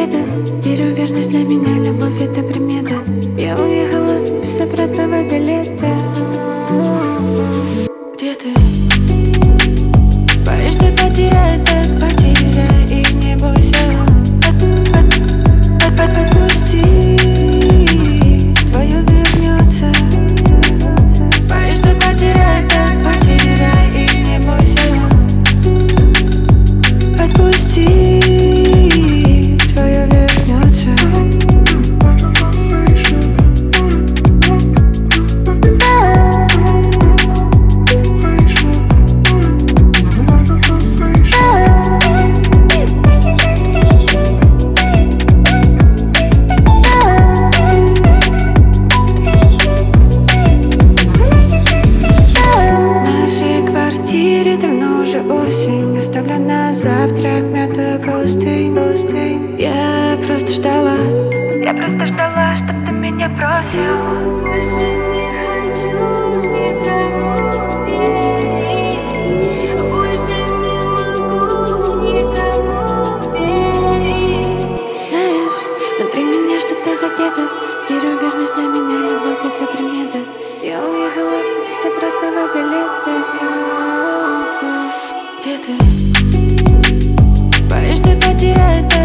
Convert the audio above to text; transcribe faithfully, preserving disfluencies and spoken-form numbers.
задета. Верю в верность, для меня любовь — это примета. Я уехала без обратного билета. Где ты? Боишься потерять, так потеряй и не бойся. Отпусти, твое вернется. Боишься потерять, так потеряй и не бойся. Отпусти, твое вернется. Давно уже осень, оставлю на завтрак мятую простынь. Я просто ждала, я просто ждала, чтоб ты меня бросил. Больше не хочу никому верить, больше не могу никому верить. Знаешь, внутри меня что-то задето. Верю в верность, для меня любовь — это примета. Я уехала без обратного билета. Где ты? Боишься потерять.